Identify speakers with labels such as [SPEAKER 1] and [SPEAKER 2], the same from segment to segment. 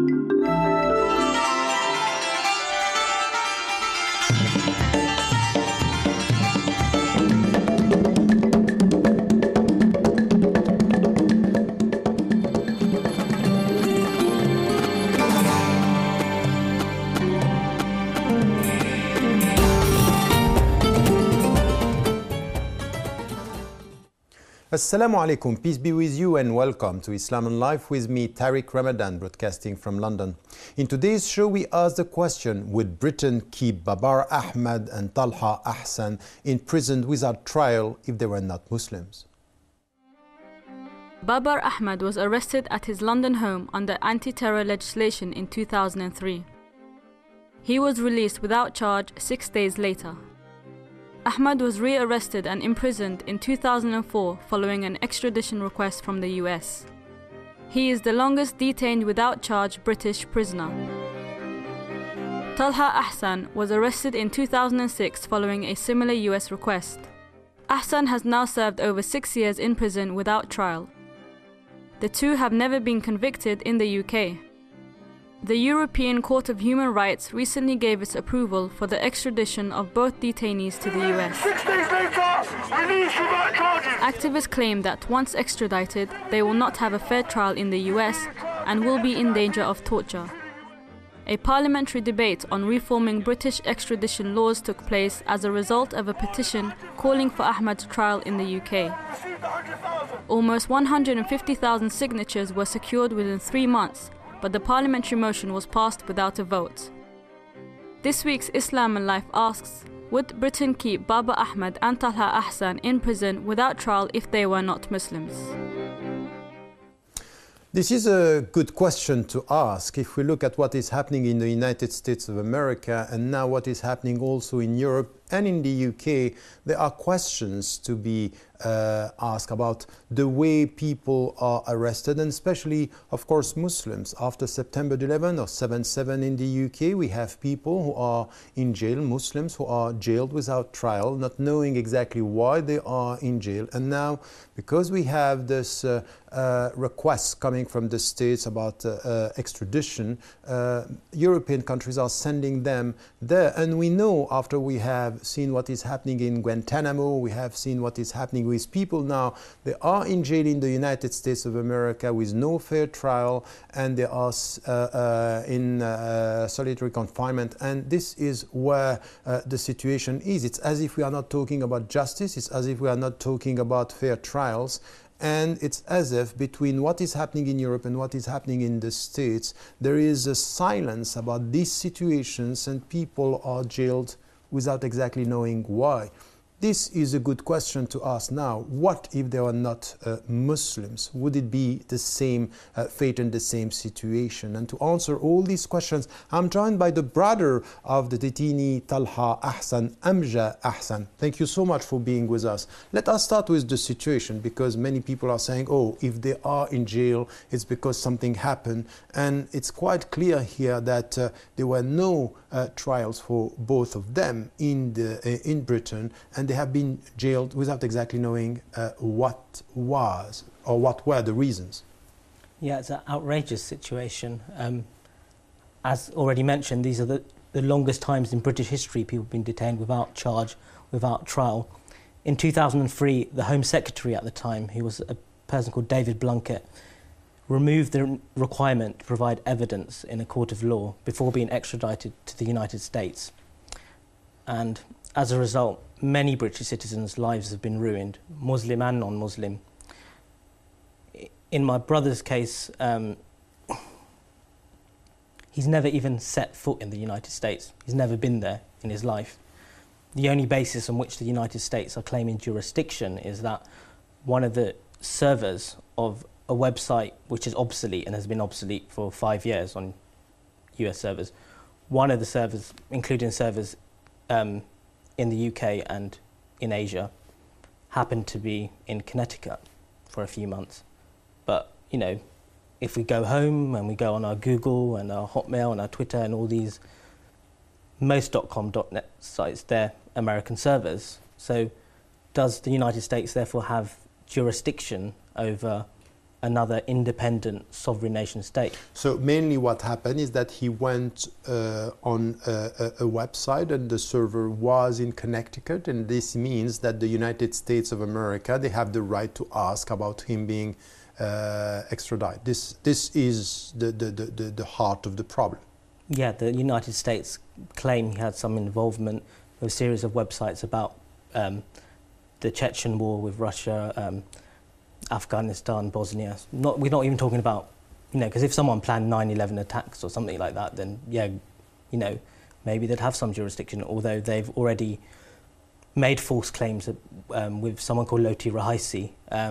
[SPEAKER 1] Assalamu alaikum, peace be with you and welcome to Islam and Life with me, Tariq Ramadan, broadcasting from London. In today's show, we ask the question, would Britain keep Babar Ahmad and Talha Ahsan imprisoned without trial if they were not Muslims?
[SPEAKER 2] Babar Ahmad was arrested at his London home under anti-terror legislation in 2003. He was released without charge 6 days later. Ahmad was re-arrested and imprisoned in 2004 following an extradition request from the US. He is the longest detained without charge British prisoner. Talha Ahsan was arrested in 2006 following a similar US request. Ahsan has now served over 6 years in prison without trial. The two have never been convicted in the UK. The European Court of Human Rights recently gave its approval for the extradition of both detainees to the US.
[SPEAKER 3] 6 days later, released without charges.
[SPEAKER 2] Activists claim that once extradited, they will not have a fair trial in the US and will be in danger of torture. A parliamentary debate on reforming British extradition laws took place as a result of a petition calling for Ahmad's trial in the UK. Almost 150,000 signatures were secured within 3 months, but the parliamentary motion was passed without a vote. This week's Islam and Life asks, would Britain keep Babar Ahmad and Talha Ahsan in prison without trial if they were not Muslims?
[SPEAKER 1] This is a good question to ask if we look at what is happening in the United States of America and now what is happening also in Europe and in the UK. There are questions to be asked about the way people are arrested, and especially, of course, Muslims. After September 11 or 7/7 in the UK, we have people who are in jail, Muslims who are jailed without trial, not knowing exactly why they are in jail. And now, because we have this requests coming from the States about extradition, European countries are sending them there. And we know, after we have seen what is happening in Guantanamo, we have seen what is happening with people now. They are in jail in the United States of America with no fair trial, and they are in solitary confinement. And this is where the situation is. It's as if we are not talking about justice. It's as if we are not talking about fair trials. And it's as if between what is happening in Europe and what is happening in the States, there is a silence about these situations, and people are jailed without exactly knowing why. This is a good question to ask now. What if they are not Muslims? Would it be the same fate and the same situation? And to answer all these questions, I'm joined by the brother of the detainee Talha Ahsan, Amjad Ahsan. Thank you so much for being with us. Let us start with the situation, because many people are saying, oh, if they are in jail, it's because something happened. And it's quite clear here that there were no trials for both of them in Britain, and they have been jailed without exactly knowing what was or what were the reasons.
[SPEAKER 4] Yeah, it's an outrageous situation. As already mentioned, these are the longest times in British history people have been detained without charge, without trial. In 2003, the Home Secretary at the time, who was a person called David Blunkett, removed the requirement to provide evidence in a court of law before being extradited to the United States. And as a result, many British citizens' lives have been ruined, Muslim and non-Muslim. In my brother's case, he's never even set foot in the United States. He's never been there in his life. The only basis on which the United States are claiming jurisdiction is that one of the servers of a website which is obsolete and has been obsolete for 5 years on US servers, one of the servers, including servers in the UK and in Asia, happened to be in Connecticut for a few months. But, you know, if we go home and we go on our Google and our Hotmail and our Twitter and all these, most .com.net sites, they're American servers. So does the United States therefore have jurisdiction over another independent sovereign nation state.
[SPEAKER 1] So mainly what happened is that he went on a website and the server was in Connecticut, and this means that the United States of America, they have the right to ask about him being extradited. This is the heart of the problem.
[SPEAKER 4] Yeah, the United States claim he had some involvement with a series of websites about the Chechen war with Russia, Afghanistan, Bosnia. We're not even talking about, because if someone planned 9/11 attacks or something like that, then yeah, maybe they'd have some jurisdiction, although they've already made false claims with someone called Loti Rahaisi,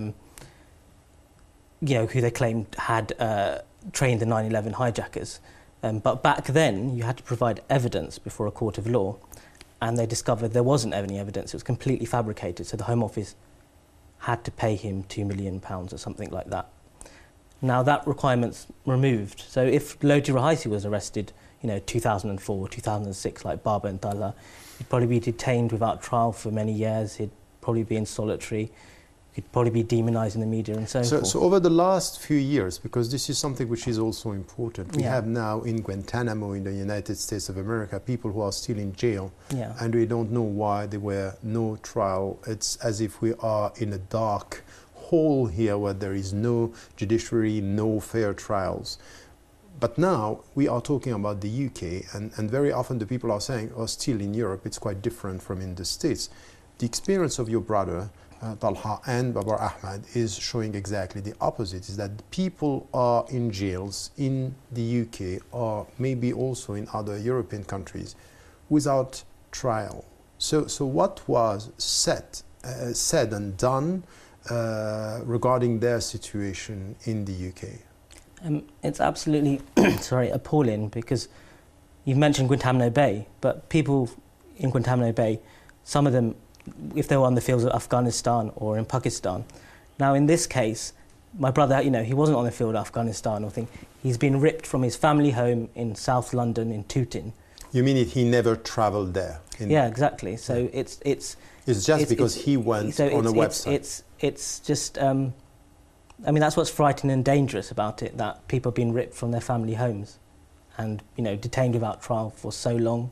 [SPEAKER 4] who they claimed had trained the 9/11 hijackers. But back then, you had to provide evidence before a court of law, and they discovered there wasn't any evidence. It was completely fabricated, so the Home Office had to pay him £2 million or something like that. Now, that requirement's removed. So if Loti Rahaisi was arrested, 2004, 2006, like Baba and Talha, he'd probably be detained without trial for many years. He'd probably be in solitary. He'd probably be demonised in the media and so forth.
[SPEAKER 1] So over the last few years, because this is something which is also important, we have now in Guantanamo in the United States of America people who are still in jail, and we don't know why there were no trial. It's as if we are in a dark hole here where there is no judiciary, no fair trials. But now we are talking about the UK, and very often the people are saying, oh, still in Europe, it's quite different from in the States. The experience of your brother, Talha and Babar Ahmed, is showing exactly the opposite, is that people are in jails in the UK or maybe also in other European countries without trial. So what was said and done regarding their situation in the UK?
[SPEAKER 4] It's absolutely appalling, because you've mentioned Guantanamo Bay, but people in Guantanamo Bay, some of them, if they were on the fields of Afghanistan or in Pakistan. Now, in this case, my brother, he wasn't on the field of Afghanistan or thing. He's been ripped from his family home in South London in Tooting. You
[SPEAKER 1] mean he never travelled there?
[SPEAKER 4] Yeah, exactly. So it's
[SPEAKER 1] just because he went on a website.
[SPEAKER 4] It's just, that's what's frightening and dangerous about it, that people have been ripped from their family homes and, detained without trial for so long.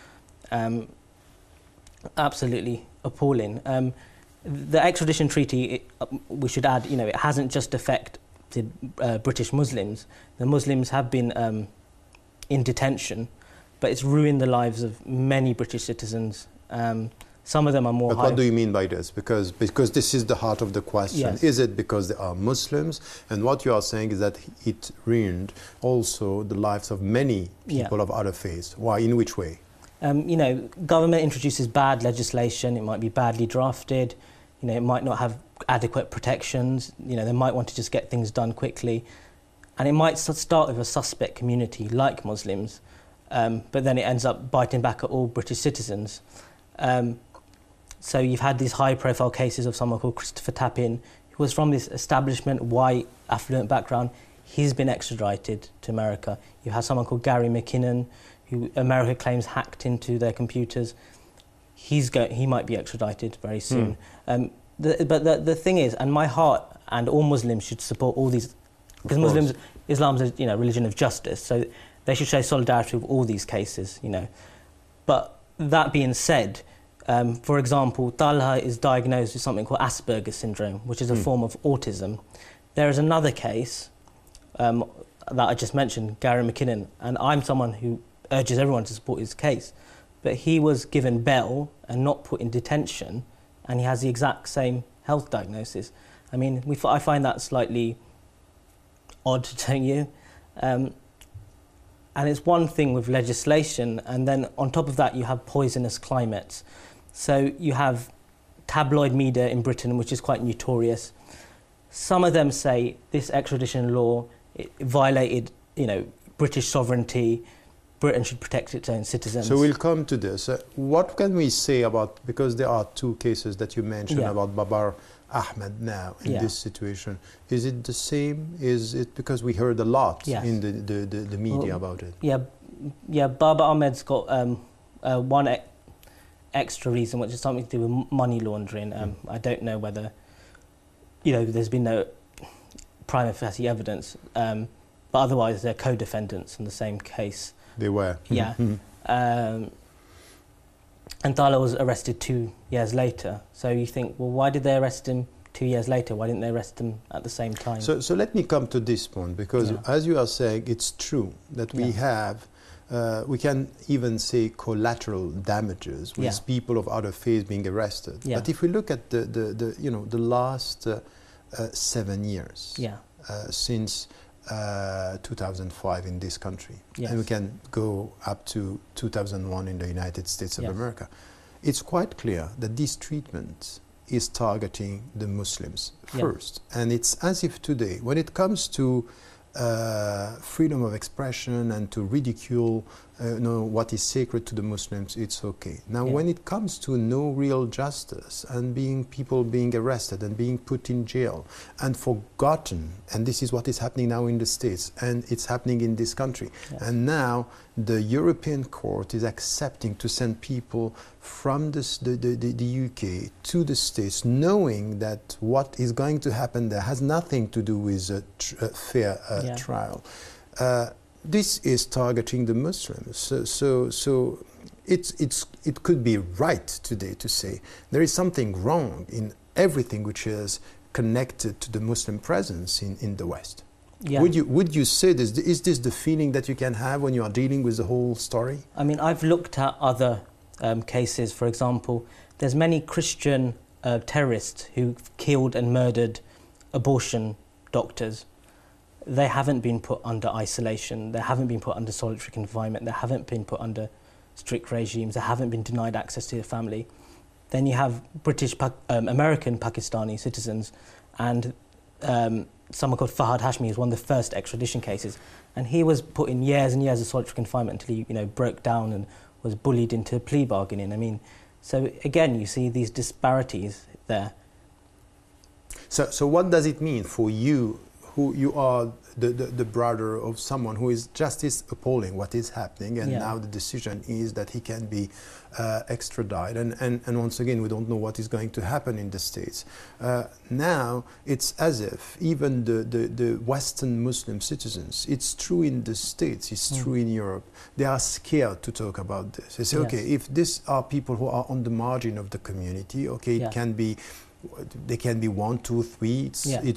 [SPEAKER 4] Absolutely appalling. The extradition treaty, we should add, it hasn't just affected British Muslims. The Muslims have been in detention, but it's ruined the lives of many British citizens. Some of them are more.
[SPEAKER 1] But what do you mean by this? Because this is the heart of the question.
[SPEAKER 4] Yes.
[SPEAKER 1] Is it because they are Muslims? And what you are saying is that it ruined also the lives of many people of other faiths. Why? In which way?
[SPEAKER 4] Government introduces bad legislation. It might be badly drafted. It might not have adequate protections. They might want to just get things done quickly. And it might start with a suspect community like Muslims, but then it ends up biting back at all British citizens. So you've had these high-profile cases of someone called Christopher Tappin, who was from this establishment, white, affluent background. He's been extradited to America. You have someone called Gary McKinnon, who America claims hacked into their computers. He might be extradited very soon. But the thing is, and my heart and all Muslims should support all these, because Islam is a religion of justice, so they should show solidarity with all these cases. But that being said, for example, Talha is diagnosed with something called Asperger's syndrome, which is a form of autism. There is another case that I just mentioned, Gary McKinnon, and I'm someone who urges everyone to support his case, but he was given bail and not put in detention, and he has the exact same health diagnosis. I find that slightly odd, don't you? And it's one thing with legislation, and then on top of that you have poisonous climates. So you have tabloid media in Britain, which is quite notorious. Some of them say this extradition law, it violated, British sovereignty. Britain should protect its own citizens.
[SPEAKER 1] So we'll come to this. What can we say about, because there are two cases that you mentioned about Babar Ahmed now in this situation. Is it the same? Is it because we heard a lot in the media about it?
[SPEAKER 4] Yeah, Babar Ahmed's got one extra reason, which is something to do with money laundering. I don't know whether, there's been no prima facie evidence, but otherwise they're co-defendants in the same case.
[SPEAKER 1] They were.
[SPEAKER 4] Yeah. And Thala was arrested 2 years later. So you think, well, why did they arrest him 2 years later? Why didn't they arrest him at the same time?
[SPEAKER 1] So let me come to this point, because as you are saying, it's true that we have, we can even say collateral damages with people of other faiths being arrested. But if we look at the last 7 years since 2005 in this country, and we can go up to 2001 in the United States of America, it's quite clear that this treatment is targeting the Muslims first. And it's as if today, when it comes to freedom of expression and to ridicule what is sacred to the Muslims, it's okay. Now, when it comes to no real justice and people being arrested and being put in jail and forgotten, and this is what is happening now in the States, and it's happening in this country, and now the European Court is accepting to send people from the UK to the States, knowing that what is going to happen there has nothing to do with a fair trial. This is targeting the Muslims. So it could be right today to say there is something wrong in everything which is connected to the Muslim presence in the West. Yeah. Would you say this? Is this the feeling that you can have when you are dealing with the whole story?
[SPEAKER 4] I mean, I've looked at other cases. For example, there's many Christian terrorists who killed and murdered abortion doctors. They haven't been put under isolation, they haven't been put under solitary confinement, they haven't been put under strict regimes, they haven't been denied access to their family. Then you have American Pakistani citizens, and someone called Fahad Hashmi is one of the first extradition cases, and he was put in years and years of solitary confinement until he broke down and was bullied into plea bargaining. I mean, so again, you see these disparities there.
[SPEAKER 1] So what does it mean for you, who you are the brother of someone who is just as appalling what is happening, and now the decision is that he can be extradited, and once again we don't know what is going to happen in the States. Now it's as if even the Western Muslim citizens, it's true in the States, it's true in Europe, they are scared to talk about this. They say, okay, if these are people who are on the margin of the community, okay, it can be, they can be 1, 2, 3.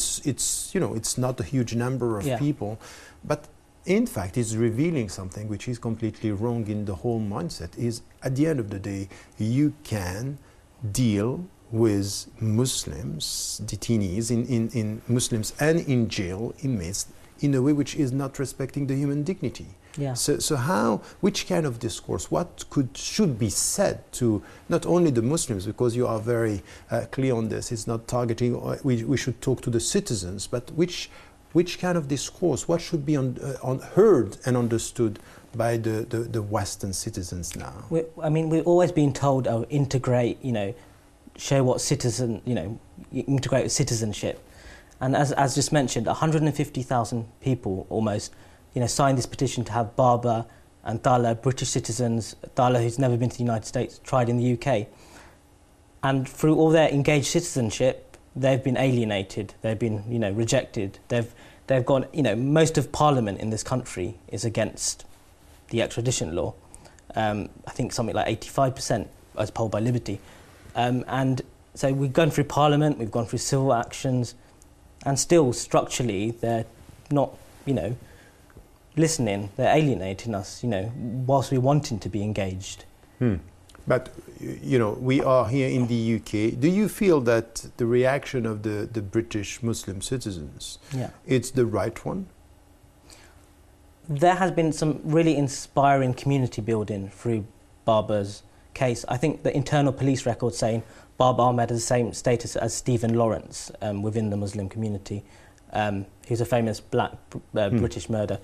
[SPEAKER 1] It's not a huge number of people, but in fact it's revealing something which is completely wrong in the whole mindset. Is at the end of the day, you can deal with Muslims, detainees, in Muslims and in jail inmates in a way which is not respecting the human dignity. Yeah. So which kind of discourse, what should be said to not only the Muslims, because you are very clear on this, it's not targeting, we should talk to the citizens, but which kind of discourse, what should be heard and understood by the Western citizens now?
[SPEAKER 4] We've always been told, integrate, show what integrate with citizenship. And as just mentioned, 150,000 people almost signed this petition to have Baba and Thala, British citizens, Thala who's never been to the United States, tried in the UK. And through all their engaged citizenship, they've been alienated, they've been, rejected. They've gone, most of Parliament in this country is against the extradition law. I think something like 85%, as polled by Liberty. And so we've gone through Parliament, we've gone through civil actions, and still structurally they're not, listening, they're alienating us, whilst we wanting to be engaged.
[SPEAKER 1] But, we are here in the UK. Do you feel that the reaction of the British Muslim citizens, it's the right one?
[SPEAKER 4] There has been some really inspiring community building through Baba's case. I think the internal police record saying Baba Ahmed has the same status as Stephen Lawrence within the Muslim community. He's a famous black British murderer.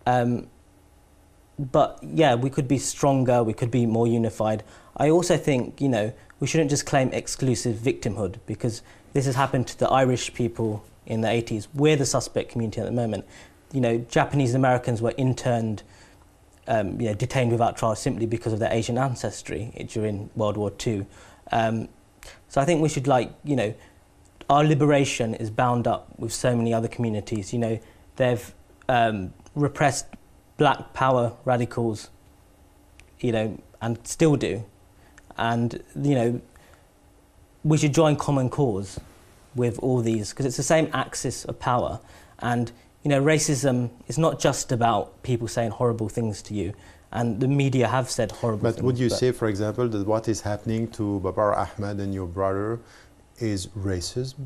[SPEAKER 4] But yeah, we could be stronger, we could be more unified. I also think, we shouldn't just claim exclusive victimhood, because this has happened to the Irish people in the 80s. We're the suspect community at the moment. Japanese Americans were interned, detained without trial simply because of their Asian ancestry during World War II. So I think we should our liberation is bound up with so many other communities. You know, they've repressed black power radicals, you know, and still do. And, you know, we should join common cause with all these, because it's the same axis of power. And, you know, racism is not just about people saying horrible things to you. And the media have said horrible things.
[SPEAKER 1] But would you say, for example, that what is happening to Babar Ahmad and your brother is racism?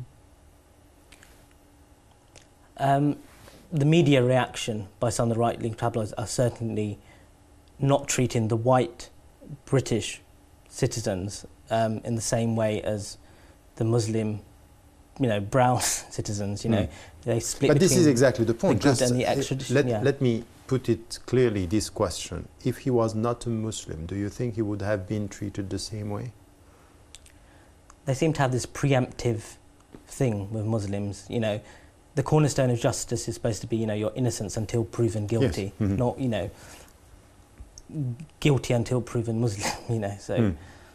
[SPEAKER 4] The media reaction by some of the right-wing tabloids are certainly not treating the white British citizens in the same way as the Muslim, you know, brown citizens. You know, they split.
[SPEAKER 1] But this is exactly the point.
[SPEAKER 4] The good and the extradition.
[SPEAKER 1] Let me put it clearly. This question: if he was not a Muslim, do you think he would have been treated the same way?
[SPEAKER 4] They seem to have this preemptive thing with Muslims. You know, the cornerstone of justice is supposed to be, you know, your innocence until proven guilty,
[SPEAKER 1] yes.
[SPEAKER 4] not, you know, guilty until proven Muslim. You know, so.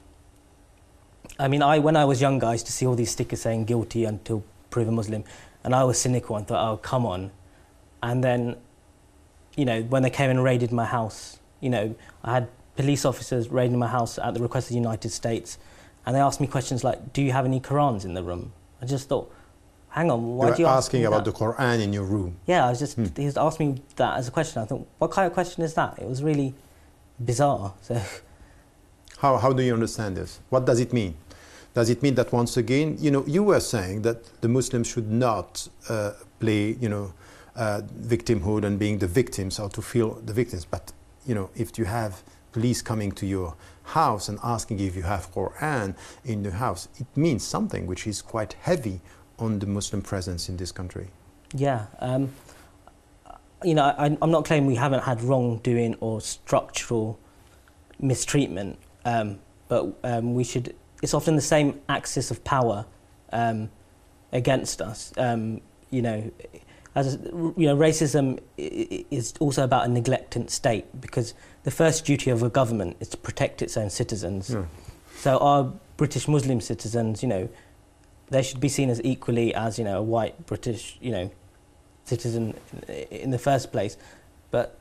[SPEAKER 4] I mean, when I was younger, I used to see all these stickers saying guilty until proven Muslim, and I was cynical and thought, oh, come on. And then, you know, when they came and raided my house, you know, I had police officers raiding my house at the request of the United States, and they asked me questions like, do you have any Qurans in the room? I just thought, hang on, why do you ask me
[SPEAKER 1] about
[SPEAKER 4] that?
[SPEAKER 1] the Quran in your room?
[SPEAKER 4] Yeah, I was just, he was asking me that as a question. I thought, what kind of question is that? It was really bizarre. So,
[SPEAKER 1] how do you understand this? What does it mean? Does it mean that once again, you know, you were saying that the Muslims should not play, you know, victimhood and being the victims or to feel the victims. But, you know, if you have police coming to your house and asking if you have Quran in the house, it means something which is quite heavy on the Muslim presence in this country.
[SPEAKER 4] Yeah. You know, I'm not claiming we haven't had wrongdoing or structural mistreatment, but we should... It's often the same axis of power against us. You know, racism is also about a neglectant state, because the first duty of a government is to protect its own citizens. Yeah. So our British Muslim citizens, you know, they should be seen as equally as, you know, a white British, you know, citizen in the first place. But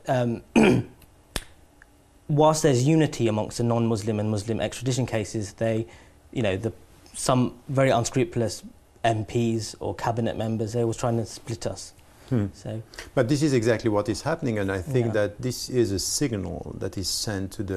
[SPEAKER 4] whilst there's unity amongst the non-Muslim and Muslim extradition cases, you know, some very unscrupulous MPs or cabinet members, they're always trying to split us. So,
[SPEAKER 1] but this is exactly what is happening, and I think that this is a signal that is sent to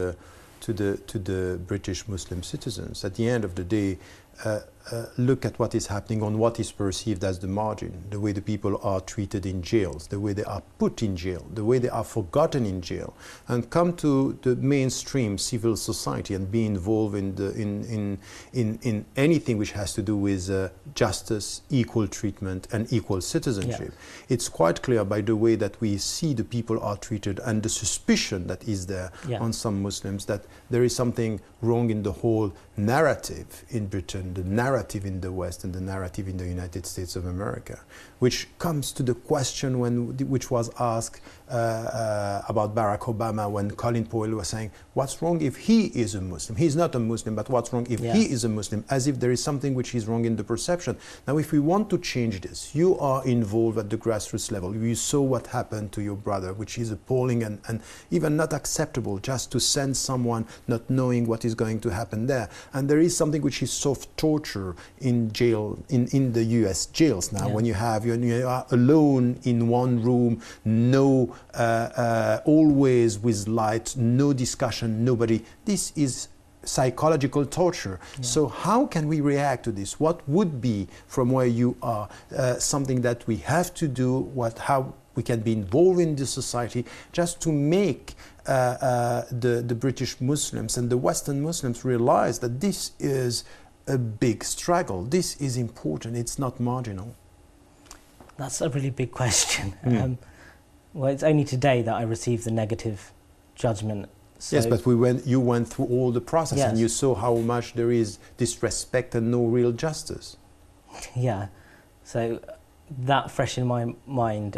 [SPEAKER 1] the British Muslim citizens. At the end of the day, look at what is happening on what is perceived as the margin, the way the people are treated in jails, the way they are put in jail, the way they are forgotten in jail, and come to the mainstream civil society and be involved in anything which has to do with justice, equal treatment, and equal citizenship. Yeah. It's quite clear by the way that we see the people are treated and the suspicion that is there on some Muslims that there is something wrong in the whole narrative in Britain, the narrative in the West and the narrative in the United States of America, which comes to the question which was asked about Barack Obama when Colin Powell was saying, what's wrong if he is a Muslim? He's not a Muslim, but what's wrong if he is a Muslim? As if there is something which is wrong in the perception. Now, if we want to change this, you are involved at the grassroots level. You saw what happened to your brother, which is appalling and even not acceptable, just to send someone not knowing what is going to happen there. And there is something which is soft torture in jail, in the US jails now, when you are alone in one room, no, always with light, no discussion, nobody. This is psychological torture. So how can we react to this? What would be, from where you are, something that we have to do, how we can be involved in the society just to make the British Muslims and the Western Muslims realize that this is a big struggle. This is important. It's not marginal.
[SPEAKER 4] That's a really big question. Well, it's only today that I received the negative judgment. So
[SPEAKER 1] yes, but you went through all the process and you saw how much there is disrespect and no real justice.
[SPEAKER 4] Yeah, so that fresh in my mind.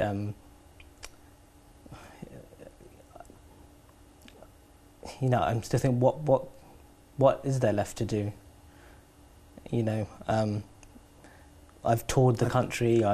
[SPEAKER 4] You know, I'm still thinking, what is there left to do? You know, I've toured the country.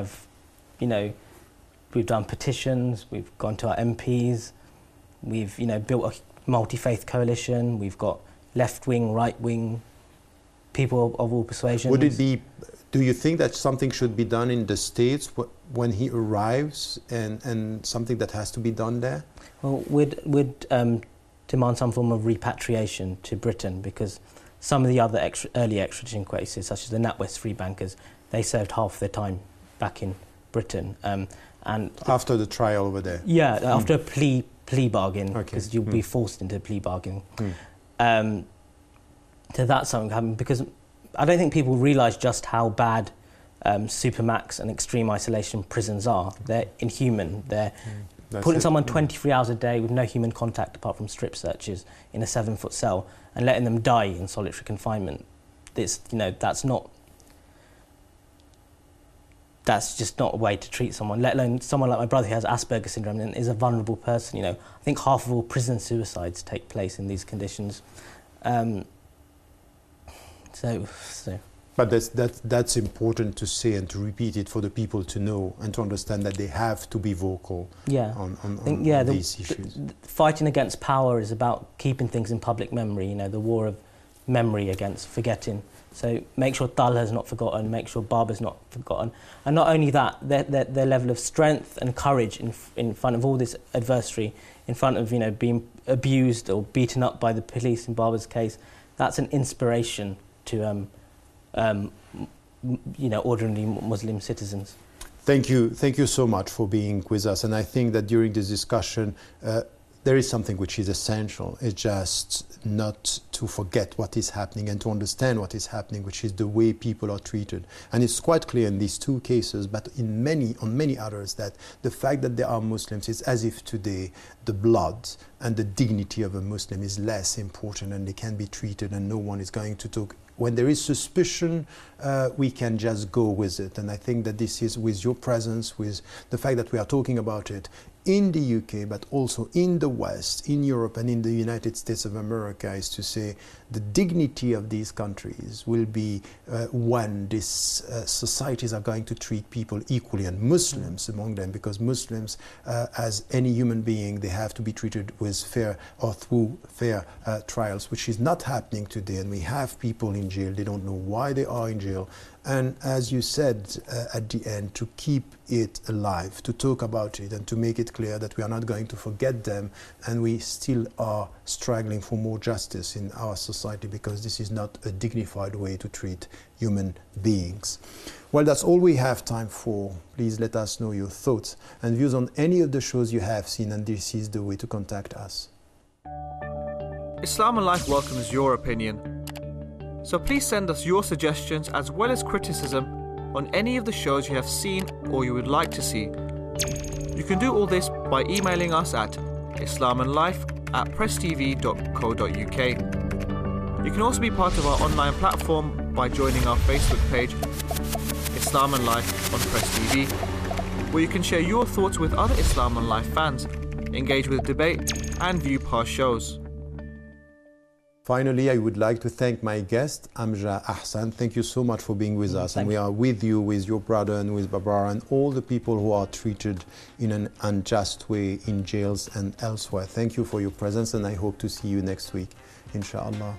[SPEAKER 4] We've done petitions. We've gone to our MPs. We've built a multi-faith coalition. We've got left-wing, right-wing people of all persuasions.
[SPEAKER 1] Do you think that something should be done in the States when he arrives, and something that has to be done there?
[SPEAKER 4] Well, we'd demand some form of repatriation to Britain, because some of the other early extradition cases, such as the NatWest Free Bankers, they served half their time back in Britain. And
[SPEAKER 1] after the trial over there?
[SPEAKER 4] Yeah, after a plea bargain, because
[SPEAKER 1] Okay.
[SPEAKER 4] you'll be forced into a plea bargain. So that's something happened, because I don't think people realise just how bad supermax and extreme isolation prisons are. They're inhuman. They're putting someone 23 hours a day with no human contact apart from strip searches in a 7-foot cell and letting them die in solitary confinement. That's just not a way to treat someone, let alone someone like my brother who has Asperger's syndrome and is a vulnerable person. I think half of all prison suicides take place in these conditions.
[SPEAKER 1] But that's important to say and to repeat it for the people to know and to understand that they have to be vocal on these issues.
[SPEAKER 4] Fighting against power is about keeping things in public memory, the war of memory against forgetting. So make sure Talha is not forgotten, make sure Baba's not forgotten. And not only that, their level of strength and courage in front of all this adversary, in front of being abused or beaten up by the police in Baba's case, that's an inspiration to ordinary Muslim citizens.
[SPEAKER 1] Thank you so much for being with us. And I think that during this discussion, there is something which is essential. It's just not to forget what is happening and to understand what is happening, which is the way people are treated. And it's quite clear in these two cases, but on many others, that the fact that they are Muslims is as if today the blood and the dignity of a Muslim is less important, and they can be treated and no one is going to talk. When there is suspicion, we can just go with it. And I think that this is, with your presence, with the fact that we are talking about it in the UK, but also in the West, in Europe and in the United States of America, is to say the dignity of these countries will be when these societies are going to treat people equally, and Muslims among them, because Muslims, as any human being, they have to be treated with fair or through fair trials, which is not happening today. And we have people in jail, they don't know why they are in jail. And as you said at the end, to keep it alive, to talk about it and to make it clear that we are not going to forget them, and we still are struggling for more justice in our society, because this is not a dignified way to treat human beings. Well, that's all we have time for. Please let us know your thoughts and views on any of the shows you have seen, and this is the way to contact us.
[SPEAKER 5] Islam and Life welcomes your opinion. So please send us your suggestions as well as criticism on any of the shows you have seen or you would like to see. You can do all this by emailing us at islamandlife@presstv.co.uk. You can also be part of our online platform by joining our Facebook page, Islam and Life on Press TV, where you can share your thoughts with other Islam and Life fans, engage with debate and view past shows.
[SPEAKER 1] Finally, I would like to thank my guest, Amjad Ahsan. Thank you so much for being with us. And we are with you, with your brother and with Babar and all the people who are treated in an unjust way in jails and elsewhere. Thank you for your presence, and I hope to see you next week, inshallah.